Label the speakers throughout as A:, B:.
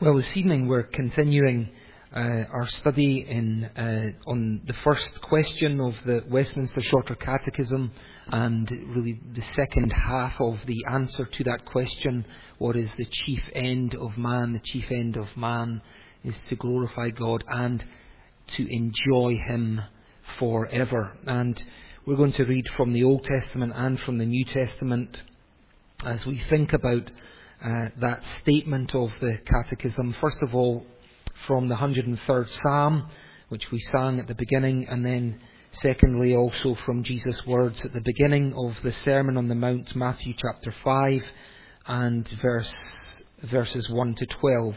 A: Well, this evening we're continuing our study on the first question of the Westminster Shorter Catechism, and really the second half of the answer to that question: what is the chief end of man? The chief end of man is to glorify God and to enjoy Him forever. And we're going to read from the Old Testament and from the New Testament as we think about that statement of the Catechism. First of all, from the 103rd Psalm, which we sang at the beginning, and then secondly also from Jesus' words at the beginning of the Sermon on the Mount, Matthew chapter 5, and verses 1 to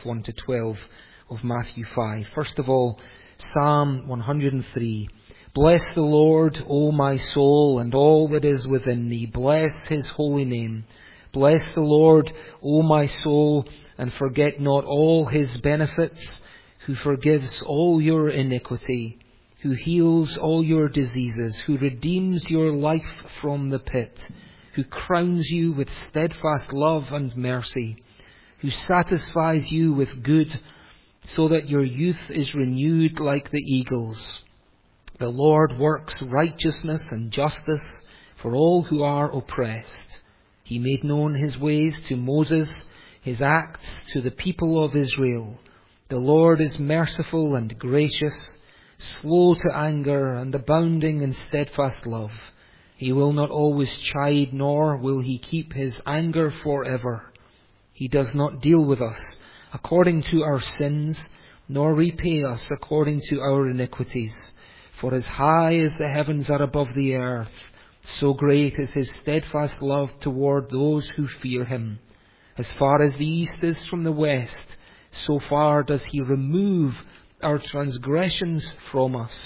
A: 12 of Matthew 5. First of all, Psalm 103. Bless the Lord, O my soul, and all that is within me. Bless His holy name. Bless the Lord, O my soul, and forget not all His benefits, who forgives all your iniquity, who heals all your diseases, who redeems your life from the pit, who crowns you with steadfast love and mercy, who satisfies you with good, so that your youth is renewed like the eagles. The Lord works righteousness and justice for all who are oppressed. He made known His ways to Moses, His acts to the people of Israel. The Lord is merciful and gracious, slow to anger and abounding in steadfast love. He will not always chide, nor will He keep His anger forever. He does not deal with us according to our sins, nor repay us according to our iniquities. For as high as the heavens are above the earth, so great is His steadfast love toward those who fear Him. As far as the east is from the west, so far does He remove our transgressions from us.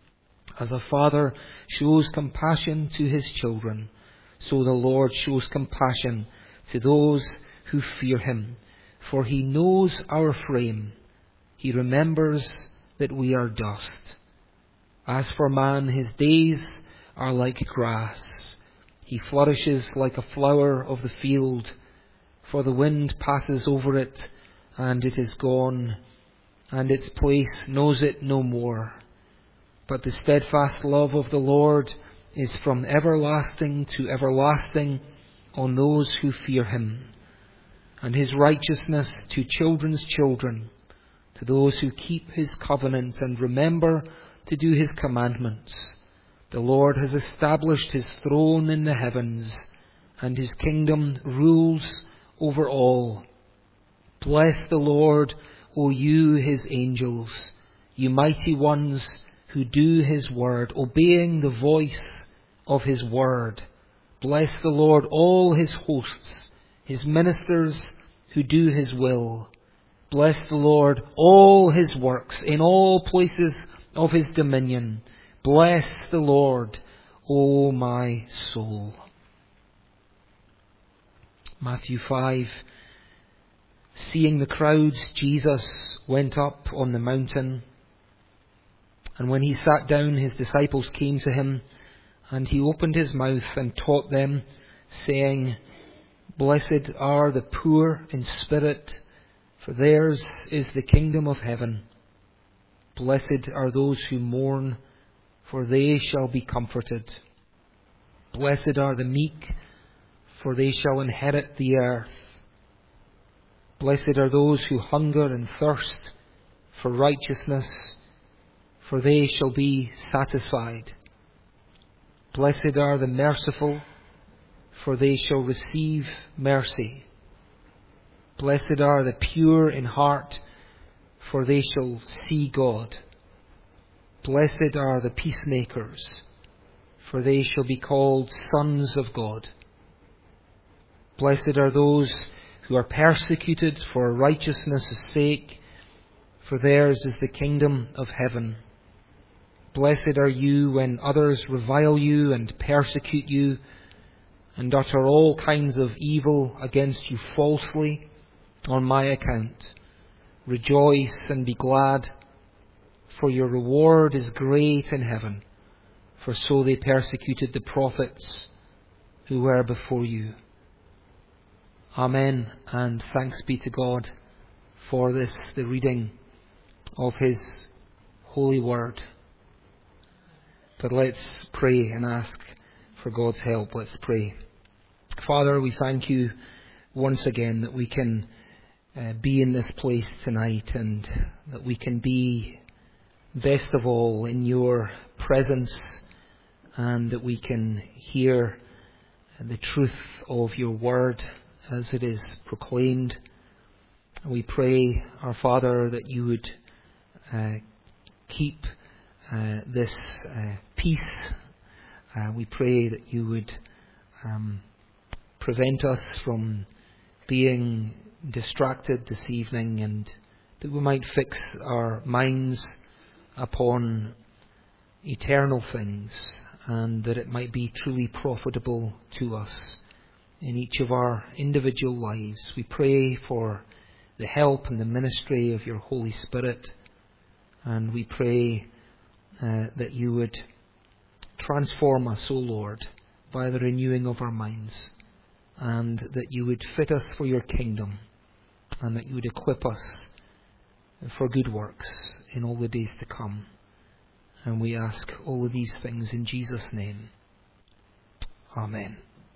A: As a father shows compassion to his children, so the Lord shows compassion to those who fear Him. For He knows our frame. He remembers that we are dust. As for man, his days are like grass. He flourishes like a flower of the field, for the wind passes over it, and it is gone, and its place knows it no more. But the steadfast love of the Lord is from everlasting to everlasting on those who fear Him, and His righteousness to children's children, to those who keep His covenant and remember to do His commandments. The Lord has established His throne in the heavens, and His kingdom rules over all. Bless the Lord, O you His angels, you mighty ones who do His word, obeying the voice of His word. Bless the Lord, all His hosts, His ministers who do His will. Bless the Lord, all His works in all places of His dominion. Bless the Lord, O my soul. Matthew 5. Seeing the crowds, Jesus went up on the mountain. And when He sat down, His disciples came to Him, and He opened His mouth and taught them, saying, Blessed are the poor in spirit, for theirs is the kingdom of heaven. Blessed are those who mourn, for they shall be comforted. Blessed are the meek, for they shall inherit the earth. Blessed are those who hunger and thirst for righteousness, for they shall be satisfied. Blessed are the merciful, for they shall receive mercy. Blessed are the pure in heart, for they shall see God. Blessed are the peacemakers, for they shall be called sons of God. Blessed are those who are persecuted for righteousness' sake, for theirs is the kingdom of heaven. Blessed are you when others revile you and persecute you, and utter all kinds of evil against you falsely on my account. Rejoice and be glad, for your reward is great in heaven, for so they persecuted the prophets who were before you. Amen, and thanks be to God for this, the reading of His holy word. But let's pray and ask for God's help. Let's pray. Father, we thank You once again that we can be in this place tonight, and that we can be, best of all, in Your presence, and that we can hear the truth of Your word as it is proclaimed. We pray, our Father, that You would keep this peace. We pray that You would prevent us from being distracted this evening, and that we might fix our minds upon eternal things, and that it might be truly profitable to us in each of our individual lives. We pray for the help and the ministry of Your Holy Spirit, and we pray that You would transform us, O Lord, by the renewing of our minds, and that You would fit us for Your kingdom, and that You would equip us for good works in all the days to come. And we ask all of these things in Jesus' name. Amen.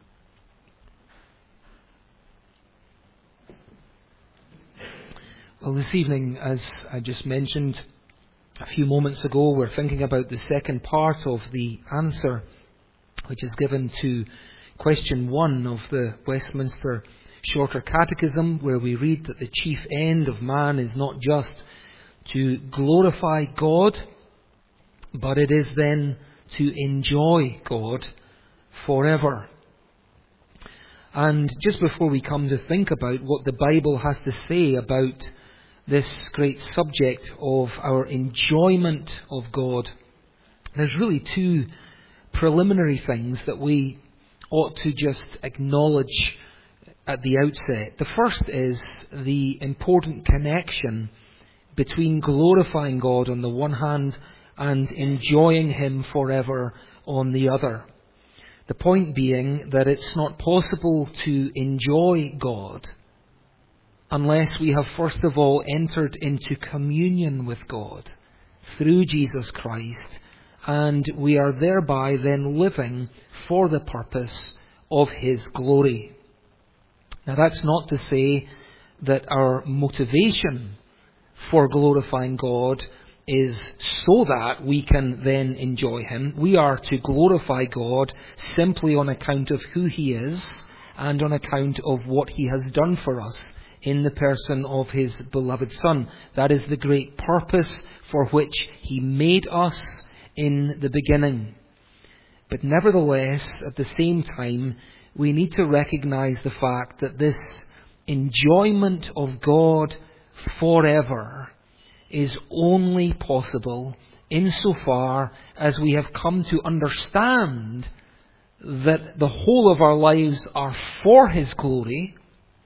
A: Well, this evening, as I just mentioned a few moments ago, we're thinking about the second part of the answer, which is given to question 1 of the Westminster Shorter Catechism, where we read that the chief end of man is not just to glorify God, but it is then to enjoy God forever. And just before we come to think about what the Bible has to say about this great subject of our enjoyment of God, there's really 2 preliminary things that we ought to just acknowledge at the outset. The first is the important connection between glorifying God on the one hand and enjoying Him forever on the other. The point being that it's not possible to enjoy God unless we have first of all entered into communion with God through Jesus Christ, and we are thereby then living for the purpose of His glory. Now, that's not to say that our motivation for glorifying God is so that we can then enjoy Him. We are to glorify God simply on account of who He is and on account of what He has done for us in the person of His beloved Son. That is the great purpose for which He made us in the beginning. But nevertheless, at the same time, we need to recognize the fact that this enjoyment of God forever is only possible insofar as we have come to understand that the whole of our lives are for His glory,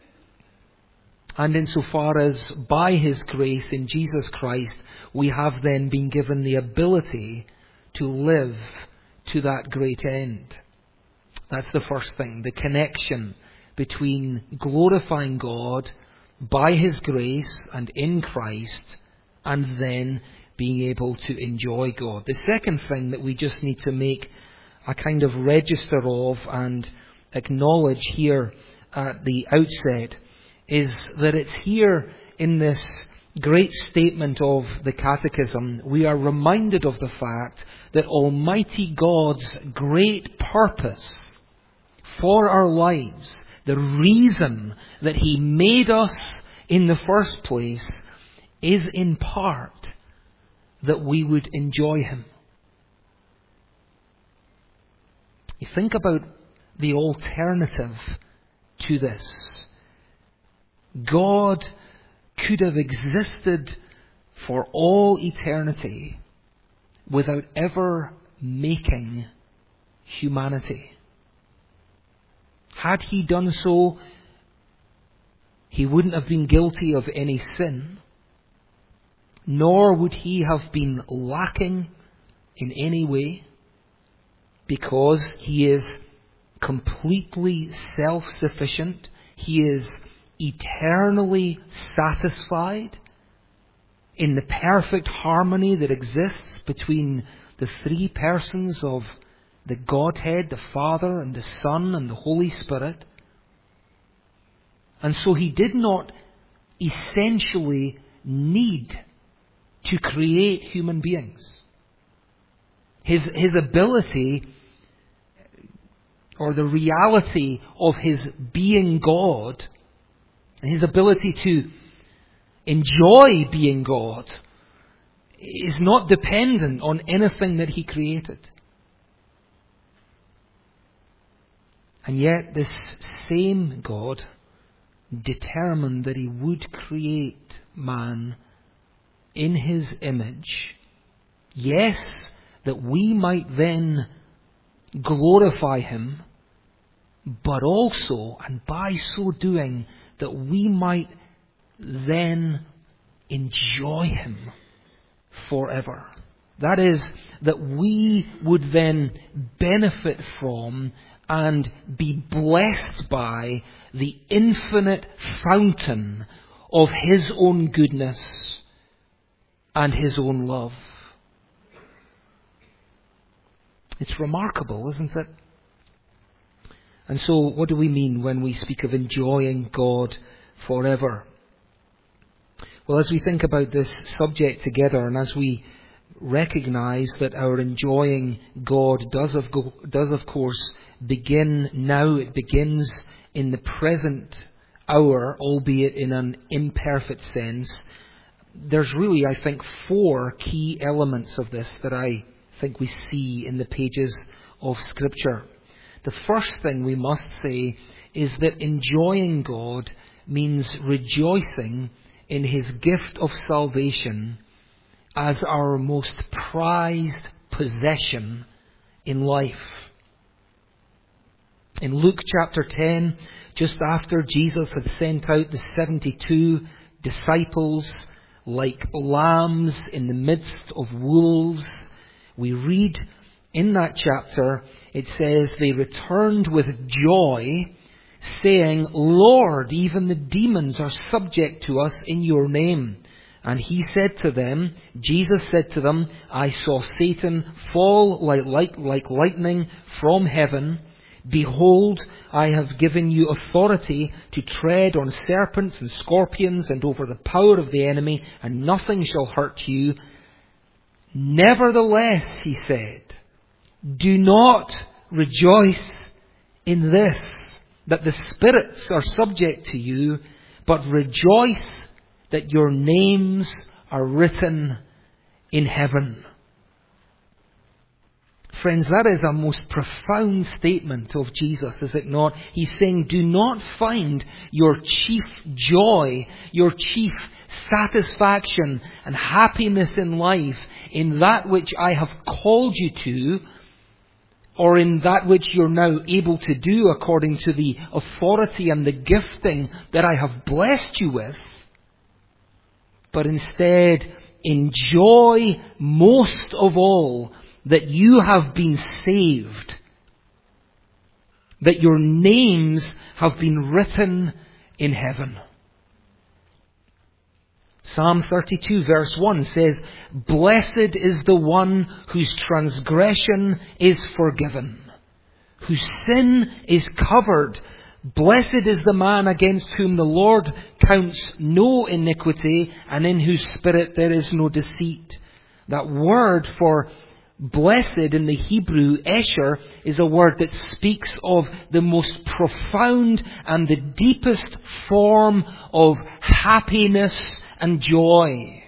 A: and insofar as by His grace in Jesus Christ we have then been given the ability to live to that great end. That's the first thing, the connection between glorifying God by His grace and in Christ, and then being able to enjoy God. The second thing that we just need to make a kind of register of and acknowledge here at the outset is that it's here in this great statement of the Catechism, we are reminded of the fact that Almighty God's great purpose for our lives, the reason that He made us in the first place, is in part that we would enjoy Him. You think about the alternative to this. God could have existed for all eternity without ever making humanity. Had He done so, He wouldn't have been guilty of any sin, nor would He have been lacking in any way, because He is completely self-sufficient. He is eternally satisfied in the perfect harmony that exists between the three persons of the Godhead, the Father and the Son and the Holy Spirit. And so He did not essentially need to create human beings. His ability, or the reality of His being God, and His ability to enjoy being God, is not dependent on anything that He created. And yet this same God determined that He would create man in His image. Yes, that we might then glorify Him, but also, and by so doing, that we might then enjoy Him forever. That is, that we would then benefit from and be blessed by the infinite fountain of His own goodness and His own love. It's remarkable, isn't it? And so, what do we mean when we speak of enjoying God forever? Well, as we think about this subject together, and as we recognize that our enjoying God does of course begin now, it begins in the present hour, albeit in an imperfect sense, there's really, I think, 4 key elements of this that I think we see in the pages of Scripture. The first thing we must say is that enjoying God means rejoicing in His gift of salvation as our most prized possession in life. In Luke chapter 10, just after Jesus had sent out the 72 disciples like lambs in the midst of wolves, we read in that chapter, it says, they returned with joy, saying, Lord, even the demons are subject to us in your name. And He said to them, Jesus said to them, I saw Satan fall like lightning from heaven. Behold, I have given you authority to tread on serpents and scorpions and over the power of the enemy, and nothing shall hurt you. Nevertheless, He said, do not rejoice in this, that the spirits are subject to you, but rejoice that your names are written in heaven. Friends, that is a most profound statement of Jesus, is it not? He's saying, do not find your chief joy, your chief satisfaction and happiness in life in that which I have called you to, or in that which you're now able to do according to the authority and the gifting that I have blessed you with, but instead enjoy most of all that you have been saved, that your names have been written in heaven. Psalm 32 verse 1 says, Blessed is the one whose transgression is forgiven, whose sin is covered. Blessed is the man against whom the Lord counts no iniquity, and in whose spirit there is no deceit. That word for blessed in the Hebrew, Esher, is a word that speaks of the most profound and the deepest form of happiness and joy.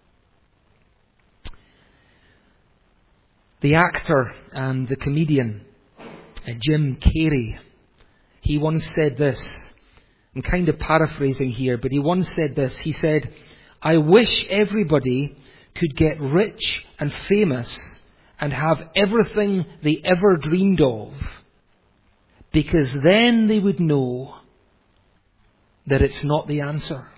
A: The actor and the comedian, Jim Carrey, he once said this, I'm kind of paraphrasing here, but he once said this. He said, I wish everybody could get rich and famous and have everything they ever dreamed of, because then they would know that it's not the answer.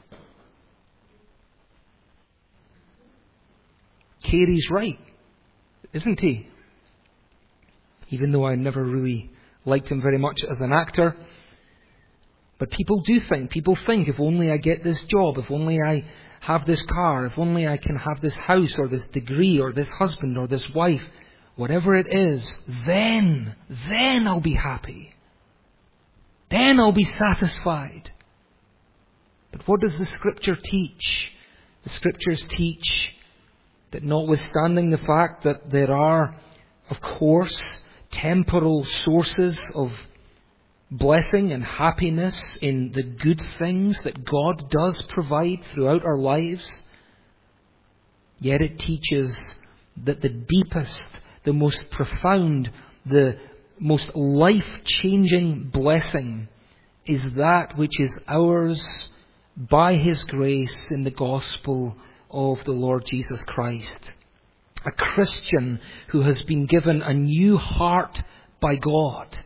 A: Carey's right, isn't he? Even though I never really liked him very much as an actor, But people do think. People think, if only I get this job, if only I have this car, if only I can have this house or this degree or this husband or this wife, whatever it is, then I'll be happy. Then I'll be satisfied. But what does the Scripture teach? The Scriptures teach that notwithstanding the fact that there are, of course, temporal sources of blessing and happiness in the good things that God does provide throughout our lives, yet it teaches that the deepest, the most profound, the most life-changing blessing is that which is ours by His grace in the gospel of the Lord Jesus Christ. A Christian who has been given a new heart by God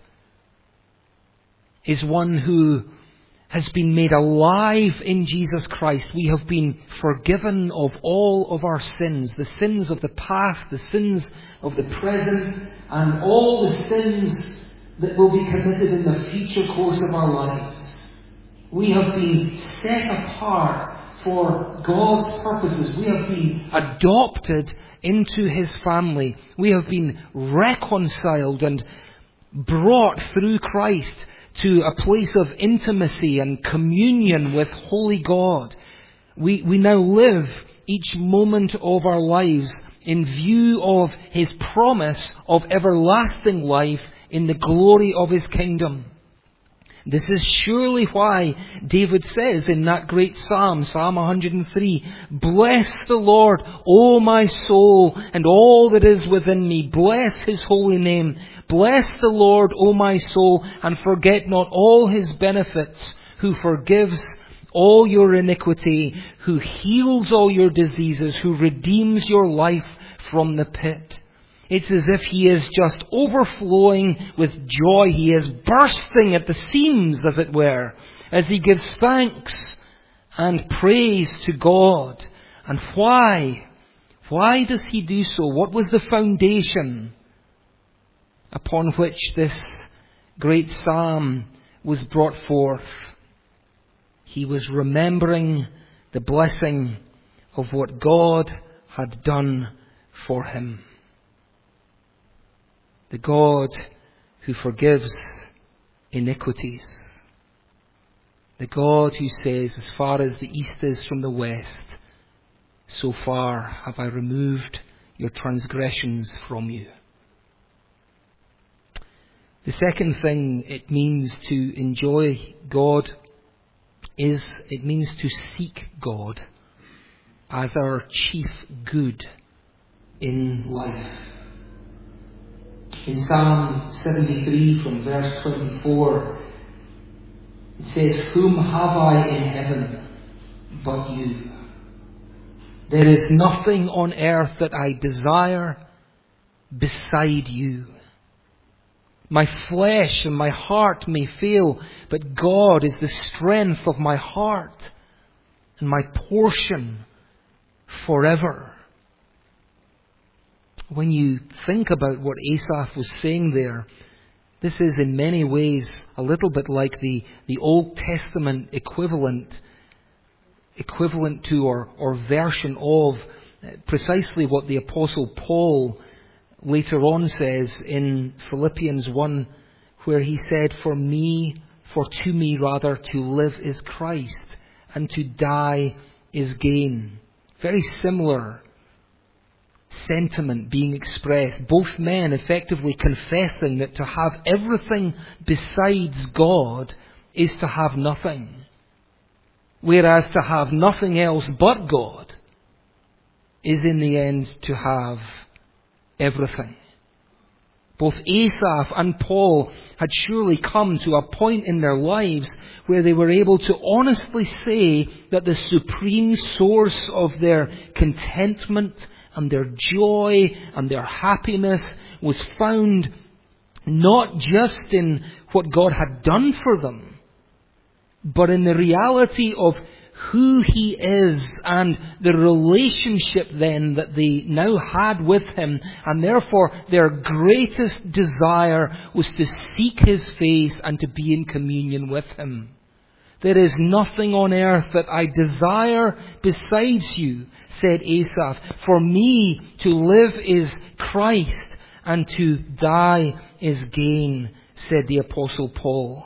A: is one who has been made alive in Jesus Christ. We have been forgiven of all of our sins, the sins of the past, the sins of the present, and all the sins that will be committed in the future course of our lives. We have been set apart for God's purposes. We have been adopted into His family. We have been reconciled and brought through Christ to a place of intimacy and communion with Holy God. We now live each moment of our lives in view of His promise of everlasting life in the glory of His kingdom. This is surely why David says in that great Psalm, Psalm 103, "Bless the Lord, O my soul, and all that is within me. Bless His holy name. Bless the Lord, O my soul, and forget not all His benefits, who forgives all your iniquity, who heals all your diseases, who redeems your life from the pit." It's as if He is just overflowing with joy. He is bursting at the seams, as it were, as He gives thanks and praise to God. And why? Why does He do so? What was the foundation upon which this great psalm was brought forth? He was remembering the blessing of what God had done for him. The God who forgives iniquities. The God who says, as far as the east is from the west, so far have I removed your transgressions from you. The second thing it means to enjoy God is it means to seek God as our chief good in life. In Psalm 73 from verse 24, it says, "Whom have I in heaven but you? There is nothing on earth that I desire beside you. My flesh and my heart may fail, but God is the strength of my heart and my portion forever." When you think about what Asaph was saying there, this is in many ways a little bit like the Old Testament equivalent to or version of precisely what the Apostle Paul later on says in Philippians 1, where he said, to me to live is Christ, and to die is gain. Very similar sentiment being expressed. Both men effectively confessing that to have everything besides God is to have nothing, whereas to have nothing else but God is in the end to have everything. Both Asaph and Paul had surely come to a point in their lives where they were able to honestly say that the supreme source of their contentment and their joy and their happiness was found not just in what God had done for them, but in the reality of who He is and the relationship then that they now had with Him. And therefore their greatest desire was to seek His face and to be in communion with Him. There is nothing on earth that I desire besides you, said Asaph. For me to live is Christ, and to die is gain, said the Apostle Paul.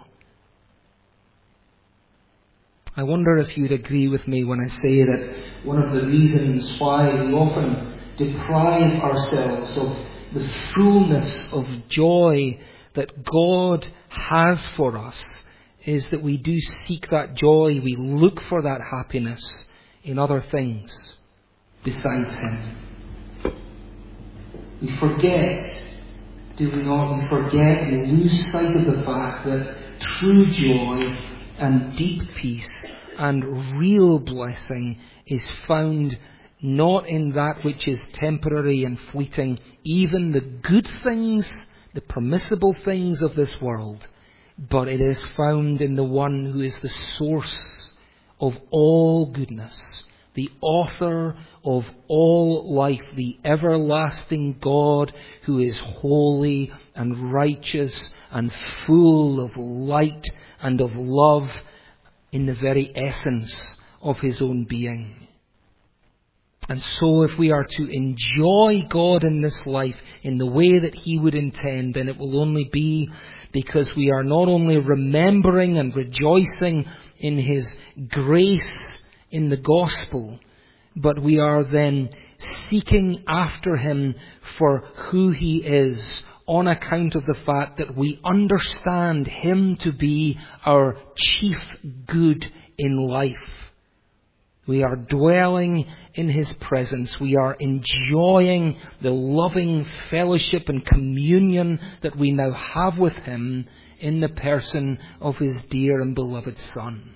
A: I wonder if you'd agree with me when I say that one of the reasons why we often deprive ourselves of the fullness of joy that God has for us is that we do seek that joy, we look for that happiness in other things besides Him. We forget, do we not? We forget, we lose sight of the fact that true joy and deep peace and real blessing is found not in that which is temporary and fleeting, even the good things, the permissible things of this world, but it is found in the one who is the source of all goodness, the author of all life, the everlasting God who is holy and righteous and full of light and of love in the very essence of His own being. And so if we are to enjoy God in this life in the way that He would intend, then it will only be because we are not only remembering and rejoicing in His grace in the gospel, but we are then seeking after Him for who He is, on account of the fact that we understand Him to be our chief good in life. We are dwelling in His presence. We are enjoying the loving fellowship and communion that we now have with Him in the person of His dear and beloved Son.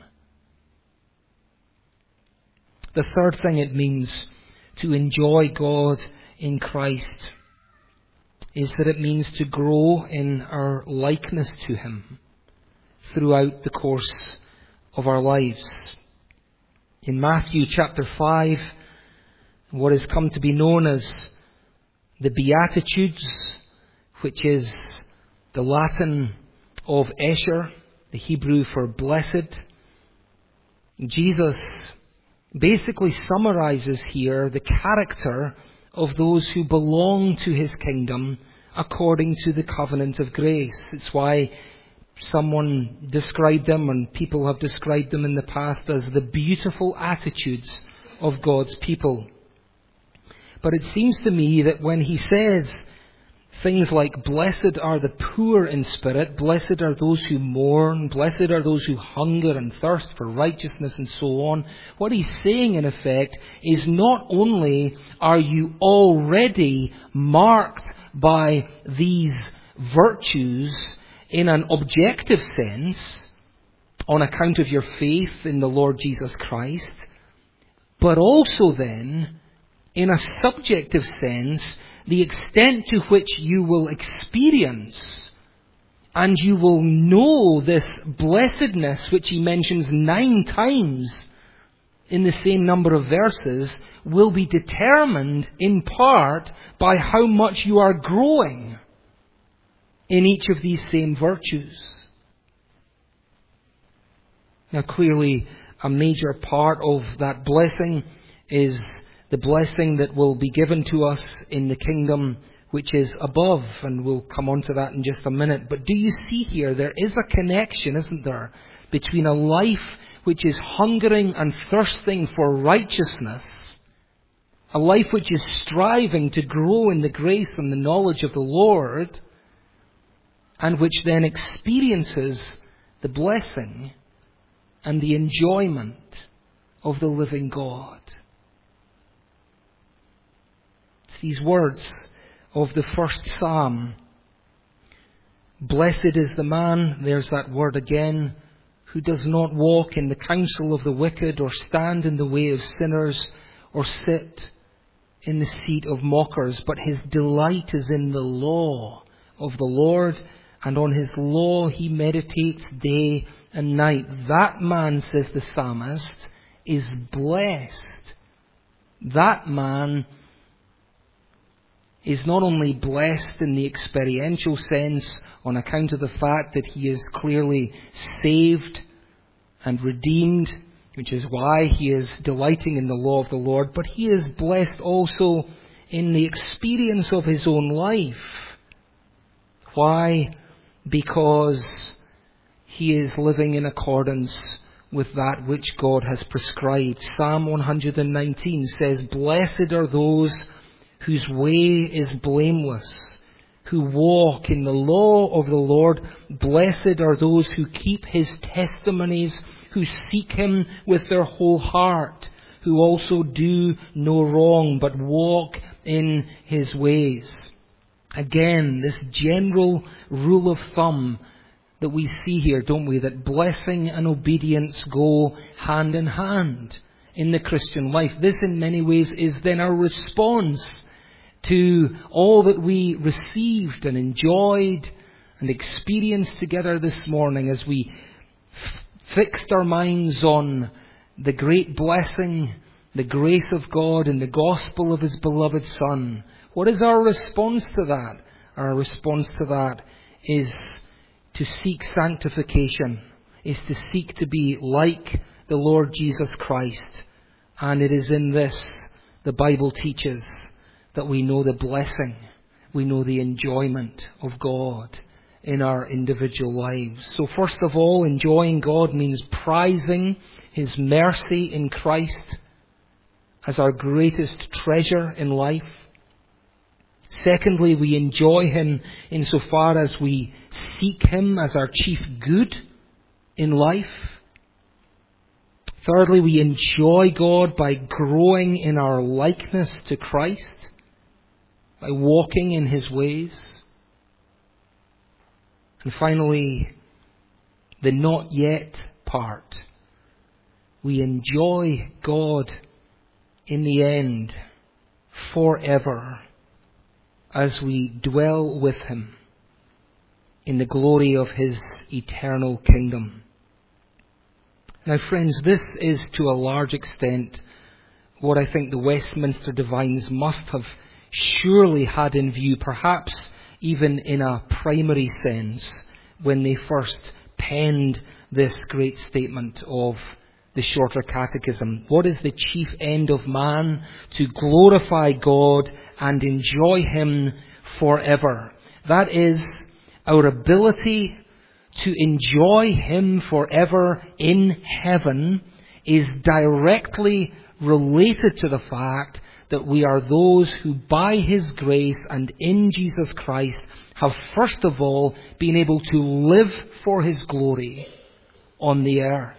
A: The third thing it means to enjoy God in Christ is that it means to grow in our likeness to Him throughout the course of our lives. In Matthew chapter 5, what has come to be known as the Beatitudes, which is the Latin of Esher, the Hebrew for blessed, Jesus basically summarizes here the character of those who belong to His kingdom according to the covenant of grace. It's why someone described them, and people have described them in the past, as the beautiful attitudes of God's people. But it seems to me that when He says things like, blessed are the poor in spirit, blessed are those who mourn, blessed are those who hunger and thirst for righteousness, and so on, what He's saying in effect is not only are you already marked by these virtues in an objective sense on account of your faith in the Lord Jesus Christ, but also then in a subjective sense, the extent to which you will experience and you will know this blessedness, which He mentions 9 times in the same number of verses, will be determined in part by how much you are growing in each of these same virtues. Now clearly, a major part of that blessing is the blessing that will be given to us in the kingdom which is above, and we'll come on to that in just a minute. But do you see here, there is a connection, isn't there, between a life which is hungering and thirsting for righteousness, a life which is striving to grow in the grace and the knowledge of the Lord, and which then experiences the blessing and the enjoyment of the living God. These words of the first psalm. Blessed is the man, there's that word again, who does not walk in the counsel of the wicked, or stand in the way of sinners, or sit in the seat of mockers, but his delight is in the law of the Lord, and on His law he meditates day and night. That man, says the psalmist, is blessed. That man is not only blessed in the experiential sense on account of the fact that he is clearly saved and redeemed, which is why he is delighting in the law of the Lord, but he is blessed also in the experience of his own life. Why? Because he is living in accordance with that which God has prescribed. Psalm 119 says, "Blessed are those whose way is blameless, who walk in the law of the Lord. Blessed are those who keep his testimonies, who seek him with their whole heart, who also do no wrong, but walk in his ways." Again, this general rule of thumb that we see here, don't we? That blessing and obedience go hand in hand in the Christian life. This in many ways is then our response to all that we received and enjoyed and experienced together this morning as we fixed our minds on the great blessing, the grace of God and the gospel of his beloved Son. What is our response to that? Our response to that is to seek sanctification, is to seek to be like the Lord Jesus Christ. And it is in this, the Bible teaches, that we know the blessing, we know the enjoyment of God in our individual lives. So first of all, enjoying God means prizing his mercy in Christ as our greatest treasure in life. Secondly, we enjoy him insofar as we seek him as our chief good in life. Thirdly, we enjoy God by growing in our likeness to Christ, by walking in his ways. And finally, the not yet part. We enjoy God in the end forever as we dwell with him in the glory of his eternal kingdom. Now, friends, this is to a large extent what I think the Westminster Divines must have surely had in view, perhaps even in a primary sense, when they first penned this great statement of the Shorter Catechism. What is the chief end of man? To glorify God and enjoy him forever. That is, our ability to enjoy him forever in heaven is directly related to the fact that we are those who by his grace and in Jesus Christ have first of all been able to live for his glory on the earth.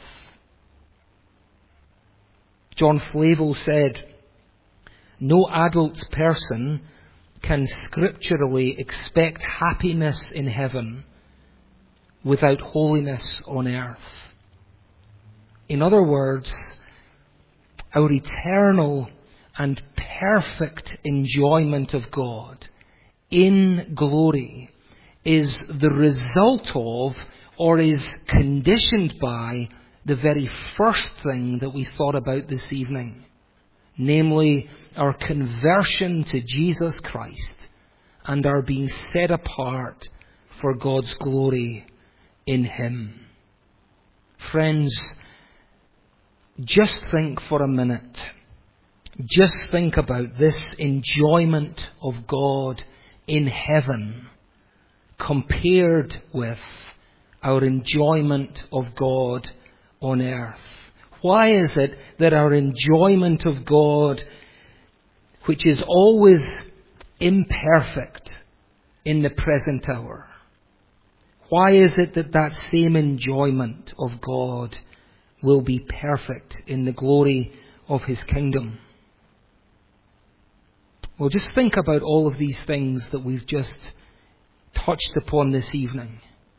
A: John Flavel said, "No adult person can scripturally expect happiness in heaven without holiness on earth." In other words, our eternal and perfect enjoyment of God in glory is the result of, or is conditioned by, the very first thing that we thought about this evening, namely our conversion to Jesus Christ and our being set apart for God's glory in him. Friends, just think for a minute. Just think about this enjoyment of God in heaven compared with our enjoyment of God on earth. Why is it that our enjoyment of God, which is always imperfect in the present hour, why is it that that same enjoyment of God will be perfect in the glory of his kingdom? Well, just think about all of these things that we've just touched upon this evening.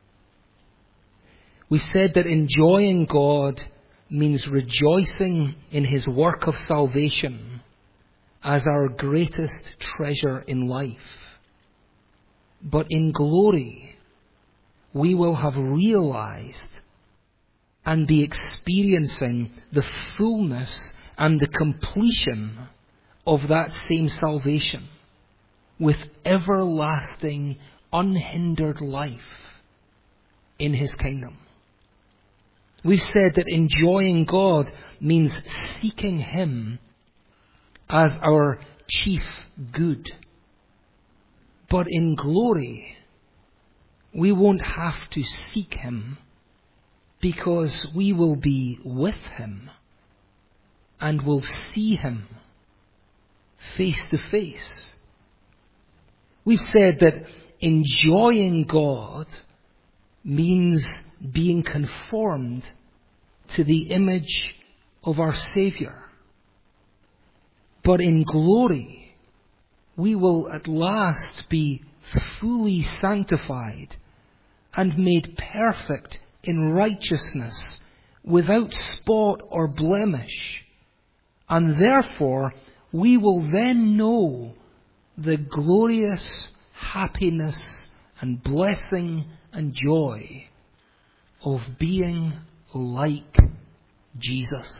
A: We said that enjoying God means rejoicing in his work of salvation as our greatest treasure in life. But in glory, we will have realized and be experiencing the fullness and the completion of that same salvation with everlasting, unhindered life in his kingdom. We've said that enjoying God means seeking Him as our chief good. But in glory, we won't have to seek Him, because we will be with Him and will see Him face to face. We've said that enjoying God means being conformed to the image of our Saviour. But in glory, we will at last be fully sanctified and made perfect in righteousness, without spot or blemish. And therefore, we will then know the glorious happiness and blessing and joy of being like Jesus.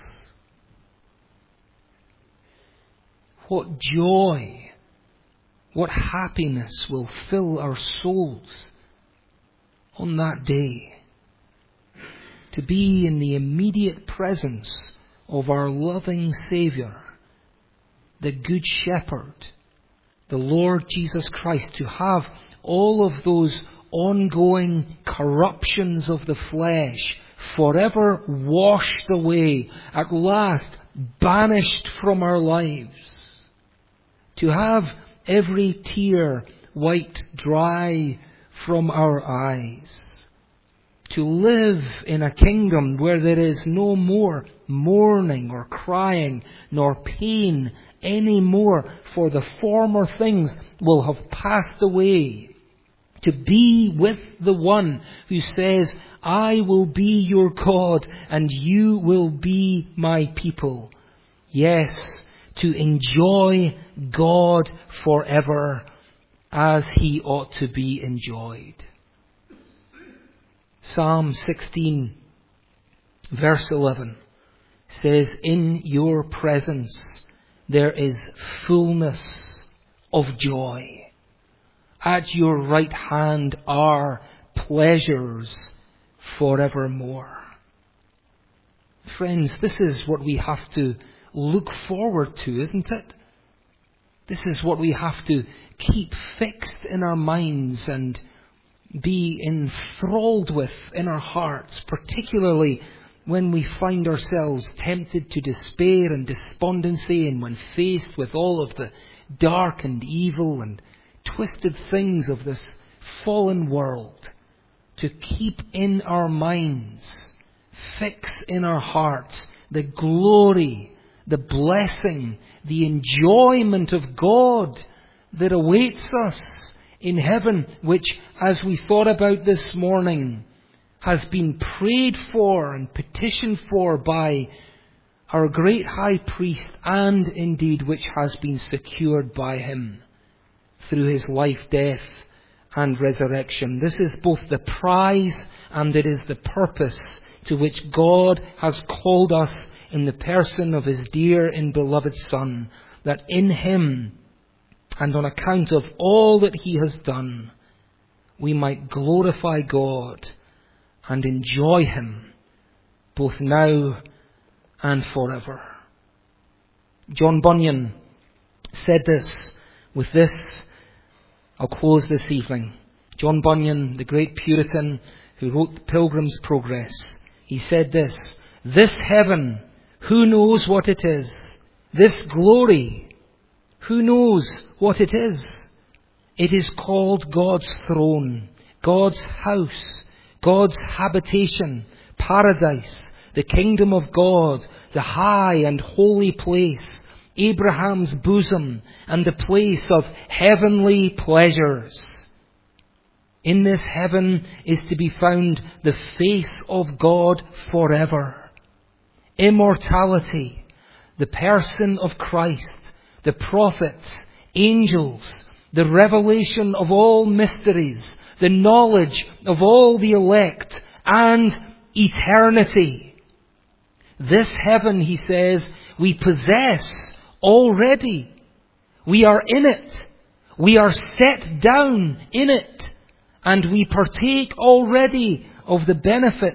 A: What joy, what happiness will fill our souls on that day, to be in the immediate presence of our loving Saviour, the Good Shepherd, the Lord Jesus Christ, to have all of those ongoing corruptions of the flesh forever washed away, at last banished from our lives, to have every tear wiped dry from our eyes, to live in a kingdom where there is no more mourning or crying nor pain any more, for the former things will have passed away, to be with the one who says, I will be your God and you will be my people. Yes, to enjoy God forever as He ought to be enjoyed. Psalm 16, verse 11 says, in your presence there is fullness of joy. At your right hand are pleasures forevermore. Friends, this is what we have to look forward to, isn't it? This is what we have to keep fixed in our minds and be enthralled with in our hearts, particularly when we find ourselves tempted to despair and despondency, and when faced with all of the dark and evil and twisted things of this fallen world, to keep in our minds, fix in our hearts the glory, the blessing, the enjoyment of God that awaits us in heaven, which, as we thought about this morning, has been prayed for and petitioned for by our great high priest, and indeed which has been secured by Him through His life, death and resurrection. This is both the prize and it is the purpose to which God has called us in the person of His dear and beloved Son, that in Him and on account of all that He has done, we might glorify God and enjoy Him both now and forever. John Bunyan said this. With this, I'll close this evening. John Bunyan, the great Puritan who wrote the Pilgrim's Progress, he said this: this heaven, who knows what it is? This glory, who knows what it is? It is called God's throne, God's house, God's habitation, paradise, the kingdom of God, the high and holy place, Abraham's bosom, and the place of heavenly pleasures. In this heaven is to be found the face of God forever, immortality, the person of Christ, the prophets, angels, the revelation of all mysteries, the knowledge of all the elect, and eternity. This heaven, he says, we possess already. We are in it. We are set down in it. And we partake already of the benefits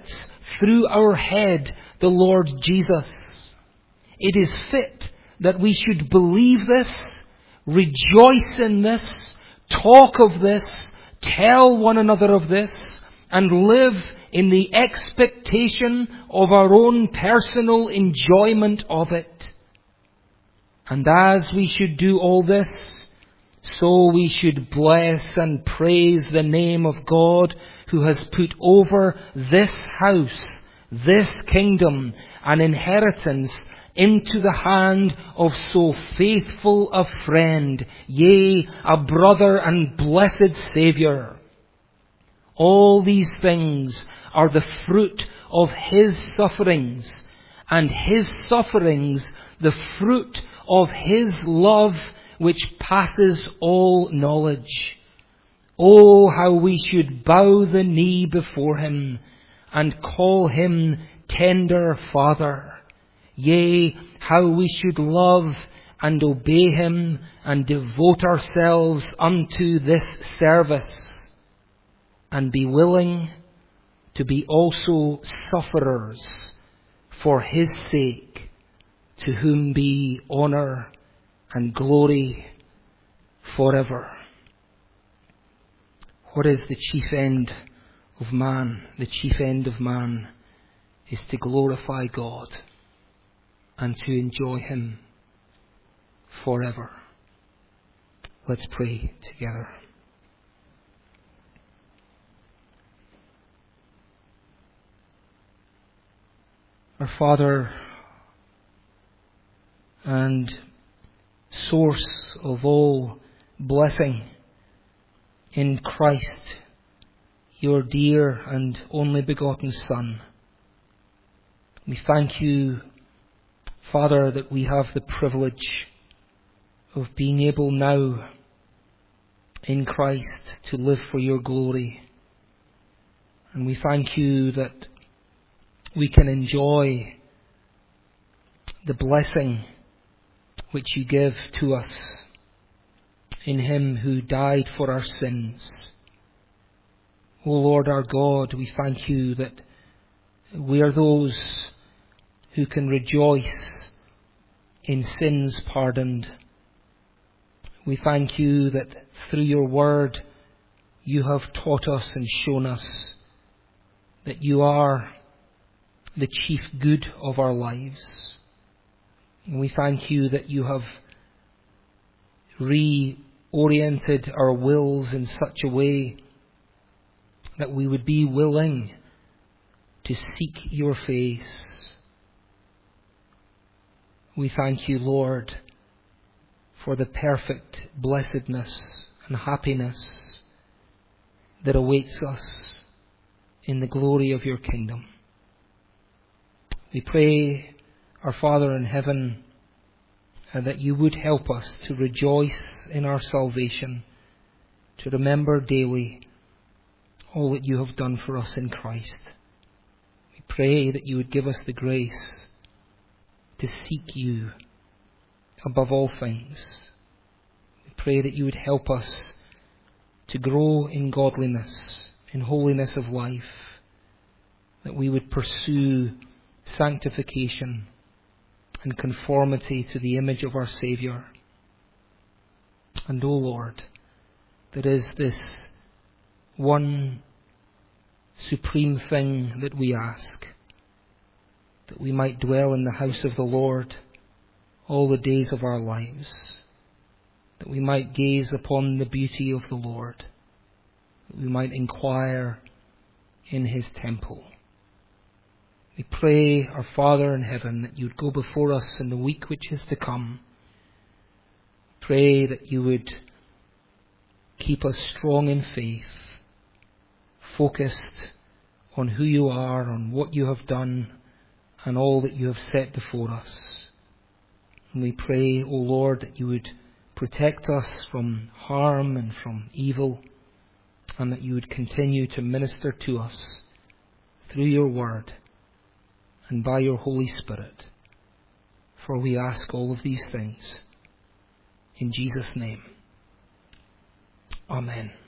A: through our head, the Lord Jesus. It is fit that we should believe this, rejoice in this, talk of this, tell one another of this, and live in the expectation of our own personal enjoyment of it. And as we should do all this, so we should bless and praise the name of God, who has put over this house, this kingdom, an inheritance into the hand of so faithful a friend, yea, a brother and blessed Saviour. All these things are the fruit of His sufferings, and His sufferings the fruit of His love, which passes all knowledge. Oh, how we should bow the knee before Him and call Him tender Father. Yea, how we should love and obey Him and devote ourselves unto this service, and be willing to be also sufferers for His sake, to whom be honour and glory forever. What is the chief end of man? The chief end of man is to glorify God and to enjoy Him forever. Let's pray together. Our Father and source of all blessing in Christ, your dear and only begotten Son, we thank you, Father, that we have the privilege of being able now in Christ to live for your glory. And we thank you that we can enjoy the blessing which you give to us in Him who died for our sins. O Lord our God, we thank you that we are those who can rejoice in sins pardoned. We thank you that through your word you have taught us and shown us that you are the chief good of our lives. And we thank you that you have reoriented our wills in such a way that we would be willing to seek your face. We thank you, Lord, for the perfect blessedness and happiness that awaits us in the glory of your kingdom. We pray, our Father in heaven, that you would help us to rejoice in our salvation, to remember daily all that you have done for us in Christ. We pray that you would give us the grace to seek you above all things. We pray that you would help us to grow in godliness, in holiness of life, that we would pursue sanctification and conformity to the image of our Saviour. And, O Lord, there is this one supreme thing that we ask, that we might dwell in the house of the Lord all the days of our lives, that we might gaze upon the beauty of the Lord, that we might inquire in His temple. We pray, our Father in heaven, that you would go before us in the week which is to come. Pray that you would keep us strong in faith, focused on who you are, on what you have done, and all that you have set before us. And we pray, O Lord, that you would protect us from harm and from evil, and that you would continue to minister to us through your word and by your Holy Spirit. For we ask all of these things in Jesus' name. Amen.